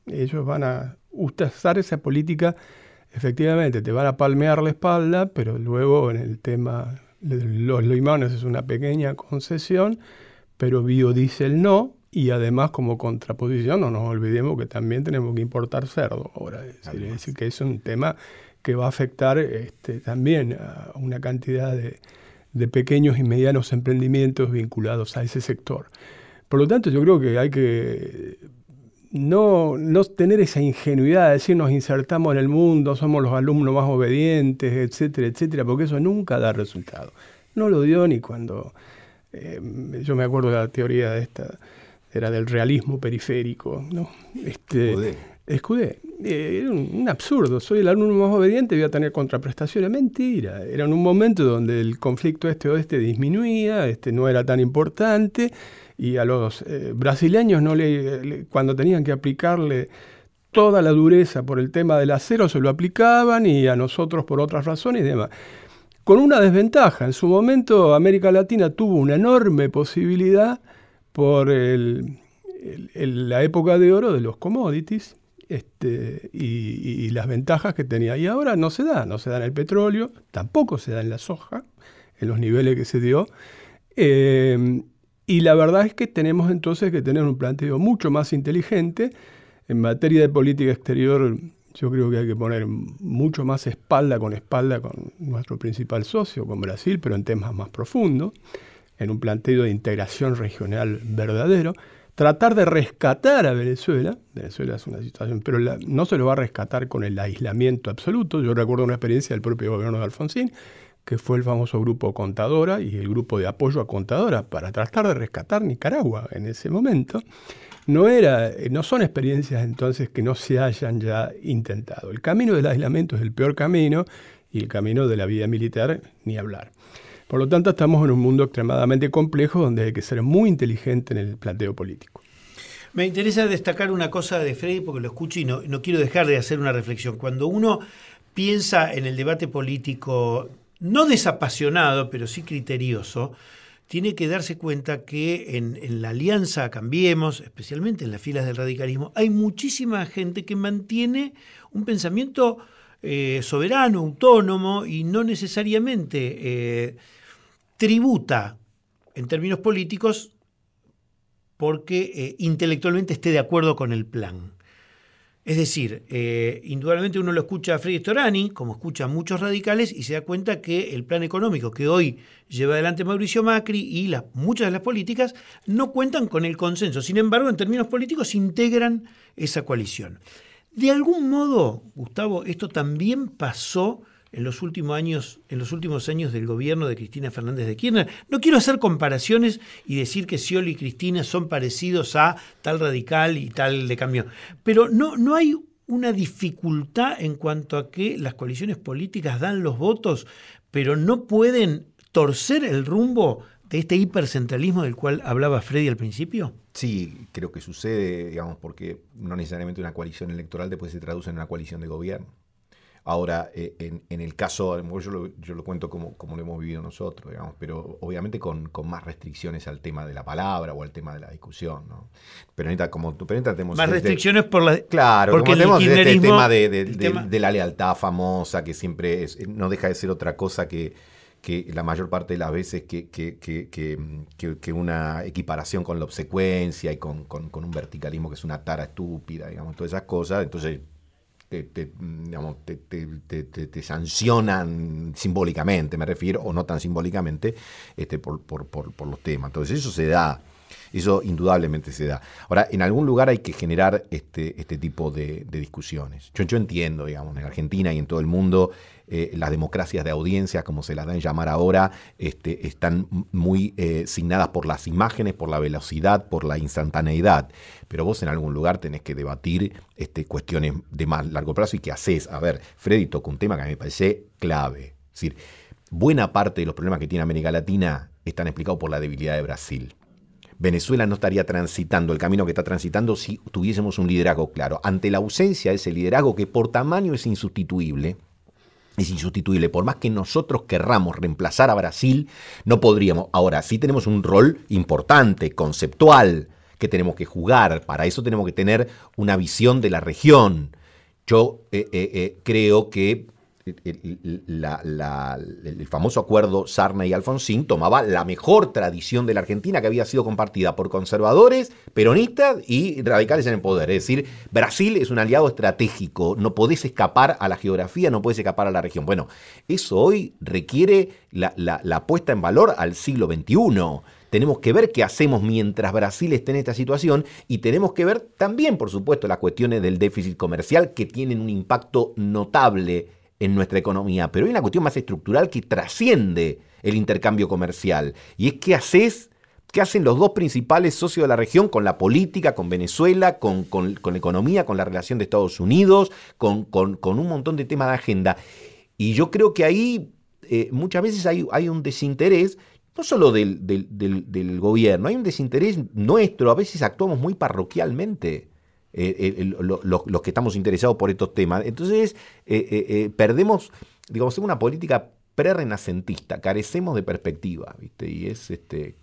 Ellos van a usar esa política, efectivamente, te van a palmear la espalda, pero luego en el tema de los limones es una pequeña concesión, pero biodiesel no, y además como contraposición no nos olvidemos que también tenemos que importar cerdo ahora. Es decir, es decir que es un tema que va a afectar este, también a una cantidad de, de pequeños y medianos emprendimientos vinculados a ese sector. Por lo tanto, yo creo que hay que no, no tener esa ingenuidad de decir nos insertamos en el mundo, somos los alumnos más obedientes, etcétera, etcétera, porque eso nunca da resultado. No lo dio ni cuando, eh, yo me acuerdo de la teoría de esta, era del realismo periférico, ¿no? Este, Escudé. Escudé. Eh, era un, un absurdo, soy el alumno más obediente, voy a tener contraprestaciones. Mentira, era en un momento donde el conflicto este-oeste disminuía, este, no era tan importante, y a los eh, brasileños no le, le, cuando tenían que aplicarle toda la dureza por el tema del acero se lo aplicaban, y a nosotros por otras razones y demás. Con una desventaja, en su momento América Latina tuvo una enorme posibilidad por el, el, el, la época de oro de los commodities, Este, y, y las ventajas que tenía. Y ahora no se da, no se da en el petróleo, tampoco se da en la soja, en los niveles que se dio. Eh, y la verdad es que tenemos entonces que tener un planteo mucho más inteligente. En materia de política exterior, yo creo que hay que poner mucho más espalda con espalda con nuestro principal socio, con Brasil, pero en temas más profundos, en un planteo de integración regional verdadero. Tratar de rescatar a Venezuela, Venezuela es una situación, pero la, no se lo va a rescatar con el aislamiento absoluto. Yo recuerdo una experiencia del propio gobierno de Alfonsín, que fue el famoso grupo Contadora y el grupo de apoyo a Contadora para tratar de rescatar Nicaragua en ese momento. No, era, no son experiencias entonces que no se hayan ya intentado. El camino del aislamiento es el peor camino y el camino de la vida militar ni hablar. Por lo tanto, estamos en un mundo extremadamente complejo donde hay que ser muy inteligente en el planteo político. Me interesa destacar una cosa de Freddy porque lo escucho y no, no quiero dejar de hacer una reflexión. Cuando uno piensa en el debate político, no desapasionado, pero sí criterioso, tiene que darse cuenta que en, en la alianza Cambiemos, especialmente en las filas del radicalismo, hay muchísima gente que mantiene un pensamiento eh, soberano, autónomo y no necesariamente eh, tributa en términos políticos porque eh, intelectualmente esté de acuerdo con el plan. Es decir, eh, indudablemente uno lo escucha a Freddy Storani, como escucha a muchos radicales, y se da cuenta que el plan económico que hoy lleva adelante Mauricio Macri y la, muchas de las políticas no cuentan con el consenso. Sin embargo, en términos políticos integran esa coalición. De algún modo, Gustavo, esto también pasó en los últimos años, en los últimos años del gobierno de Cristina Fernández de Kirchner. No quiero hacer comparaciones y decir que Scioli y Cristina son parecidos a tal radical y tal de Cambio, pero no, no hay una dificultad en cuanto a que las coaliciones políticas dan los votos, pero no pueden torcer el rumbo de este hipercentralismo del cual hablaba Freddy al principio. Sí, creo que sucede, digamos, porque no necesariamente una coalición electoral después se traduce en una coalición de gobierno. Ahora, eh, en, en el caso, yo lo, yo lo cuento como, como lo hemos vivido nosotros, digamos, pero obviamente con, con más restricciones al tema de la palabra o al tema de la discusión, ¿no? Pero ahorita, como pero ahorita tenemos... Más este, restricciones por la... Claro, porque como tenemos este tema, de, de, de, tema de la lealtad famosa, que siempre es, no deja de ser otra cosa que, que la mayor parte de las veces que, que, que, que, que, que una equiparación con la obsecuencia y con, con, con un verticalismo que es una tara estúpida, digamos, todas esas cosas, entonces... Te, te, digamos, te, te, te, te sancionan simbólicamente, me refiero, o no tan simbólicamente, este, por, por, por, por los temas. Entonces eso se da, eso indudablemente se da. Ahora, en algún lugar hay que generar este, este tipo de, de discusiones. Yo, yo entiendo, digamos, en Argentina y en todo el mundo, eh, las democracias de audiencias, como se las dan llamar ahora, este, están muy eh, signadas por las imágenes, por la velocidad, por la instantaneidad. Pero vos en algún lugar tenés que debatir este, cuestiones de más largo plazo y qué haces. A ver, Freddy tocó un tema que a mí me parece clave. Es decir, buena parte de los problemas que tiene América Latina están explicados por la debilidad de Brasil. Venezuela no estaría transitando el camino que está transitando si tuviésemos un liderazgo claro. Ante la ausencia de ese liderazgo, que por tamaño es insustituible, es insustituible, por más que nosotros querramos reemplazar a Brasil, no podríamos. Ahora, sí tenemos un rol importante, conceptual, que tenemos que jugar. Para eso tenemos que tener una visión de la región. Yo eh, eh, eh, creo que el, la, la, el famoso acuerdo Sarney y Alfonsín tomaba la mejor tradición de la Argentina, que había sido compartida por conservadores, peronistas y radicales en el poder. Es decir, Brasil es un aliado estratégico, no podés escapar a la geografía, no podés escapar a la región. Bueno, eso hoy requiere la, la, la puesta en valor al siglo veintiuno. Tenemos que ver qué hacemos mientras Brasil esté en esta situación y tenemos que ver también, por supuesto, las cuestiones del déficit comercial que tienen un impacto notable en nuestra economía. Pero hay una cuestión más estructural que trasciende el intercambio comercial. Y es qué haces, qué hacen los dos principales socios de la región con la política, con Venezuela, con, con, con la economía, con la relación de Estados Unidos, con, con, con un montón de temas de agenda. Y yo creo que ahí eh, muchas veces hay, hay un desinterés, no solo del, del, del, del gobierno, hay un desinterés nuestro, a veces actuamos muy parroquialmente. Eh, eh, lo, lo, los que estamos interesados por estos temas. Entonces, eh, eh, eh, perdemos, digamos, una política pre-renacentista, carecemos de perspectiva, ¿viste? Y es este.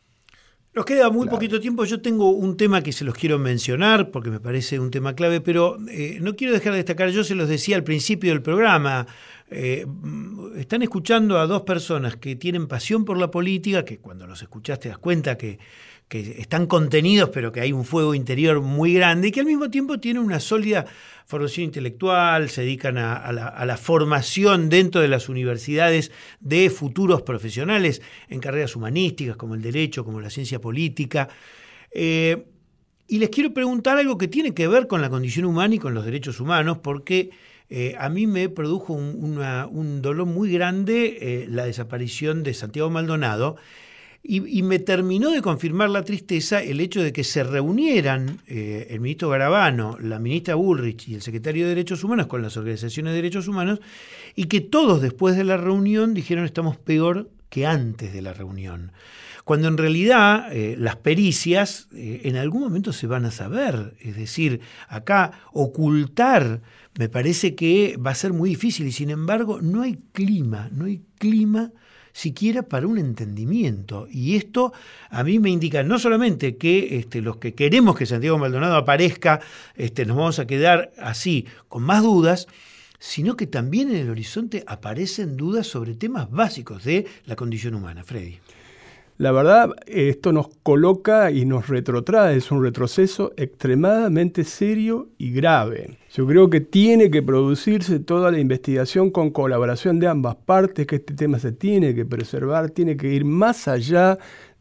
Nos queda muy claro. poquito tiempo. Yo tengo un tema que se los quiero mencionar porque me parece un tema clave, pero eh, no quiero dejar de destacar, yo se los decía al principio del programa, eh, están escuchando a dos personas que tienen pasión por la política, que cuando los escuchás te das cuenta que que están contenidos, pero que hay un fuego interior muy grande y que al mismo tiempo tienen una sólida formación intelectual, se dedican a, a, la, a la formación dentro de las universidades de futuros profesionales en carreras humanísticas, como el derecho, como la ciencia política. Eh, y les quiero preguntar algo que tiene que ver con la condición humana y con los derechos humanos, porque eh, a mí me produjo un, una, un dolor muy grande eh, la desaparición de Santiago Maldonado. Y, y me terminó de confirmar la tristeza el hecho de que se reunieran eh, el ministro Garabano, la ministra Bullrich y el secretario de Derechos Humanos con las organizaciones de derechos humanos y que todos después de la reunión dijeron estamos peor que antes de la reunión. Cuando en realidad eh, las pericias eh, en algún momento se van a saber. Es decir, acá ocultar me parece que va a ser muy difícil y sin embargo no hay clima, no hay clima siquiera para un entendimiento. Y esto a mí me indica no solamente que este, los que queremos que Santiago Maldonado aparezca, este, nos vamos a quedar así con más dudas, sino que también en el horizonte aparecen dudas sobre temas básicos de la condición humana. Freddy. La verdad, esto nos coloca y nos retrotrae, es un retroceso extremadamente serio y grave. Yo creo que tiene que producirse toda la investigación con colaboración de ambas partes, que este tema se tiene que preservar, tiene que ir más allá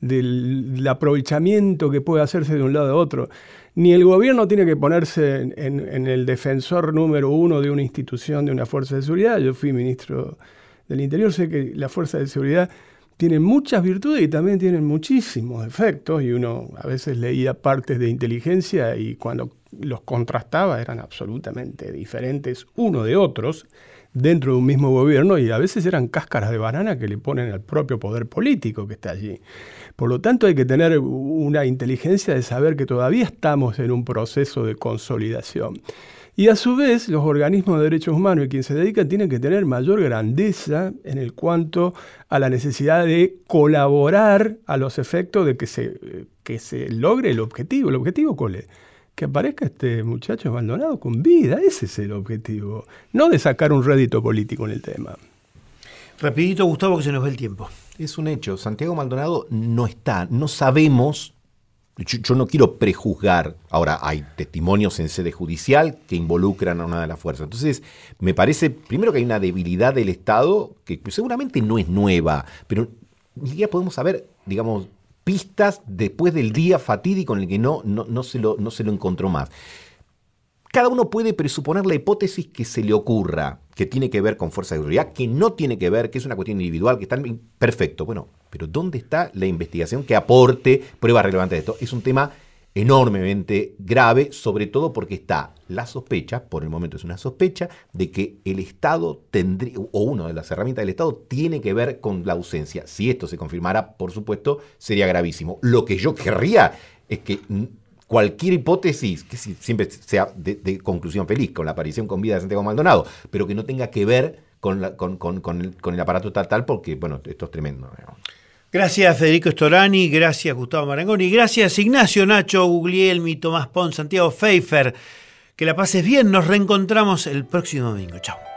del aprovechamiento que puede hacerse de un lado a otro. Ni el gobierno tiene que ponerse en, en, en el defensor número uno de una institución, de una fuerza de seguridad. Yo fui ministro del Interior, sé que la fuerza de seguridad tienen muchas virtudes y también tienen muchísimos defectos, y uno a veces leía partes de inteligencia y cuando los contrastaba eran absolutamente diferentes uno de otros dentro de un mismo gobierno, y a veces eran cáscaras de banana que le ponen al propio poder político que está allí. Por lo tanto, hay que tener una inteligencia de saber que todavía estamos en un proceso de consolidación. Y a su vez, los organismos de derechos humanos y quien se dedican tienen que tener mayor grandeza en el cuanto a la necesidad de colaborar a los efectos de que se, que se logre el objetivo. ¿El objetivo cuál es? Que aparezca este muchacho Maldonado con vida. Ese es el objetivo. No de sacar un rédito político en el tema. Rapidito, Gustavo, que se nos va el tiempo. Es un hecho. Santiago Maldonado no está. No sabemos. Yo, yo no quiero prejuzgar. Ahora, hay testimonios en sede judicial que involucran a una de las fuerzas. Entonces, me parece, primero, que hay una debilidad del Estado que seguramente no es nueva, pero ni siquiera podemos saber, digamos, pistas después del día fatídico en el que no, no, no, se lo, no se lo encontró más. Cada uno puede presuponer la hipótesis que se le ocurra, que tiene que ver con fuerza de seguridad, que no tiene que ver, que es una cuestión individual, que está perfecto. Bueno, pero ¿dónde está la investigación que aporte pruebas relevantes de esto? Es un tema enormemente grave, sobre todo porque está la sospecha, por el momento es una sospecha, de que el Estado tendría, o una de las herramientas del Estado tiene que ver con la ausencia. Si esto se confirmara, por supuesto, sería gravísimo. Lo que yo querría es que cualquier hipótesis, que siempre sea de, de conclusión feliz, con la aparición con vida de Santiago Maldonado, pero que no tenga que ver con, la, con, con, con, el, con el aparato estatal, porque, bueno, esto es tremendo, ¿no? Gracias Federico Storani, gracias Gustavo Marangoni, gracias Ignacio, Nacho, Guglielmi, Tomás Pons, Santiago Pfeiffer. Que la pases bien, nos reencontramos el próximo domingo. Chao.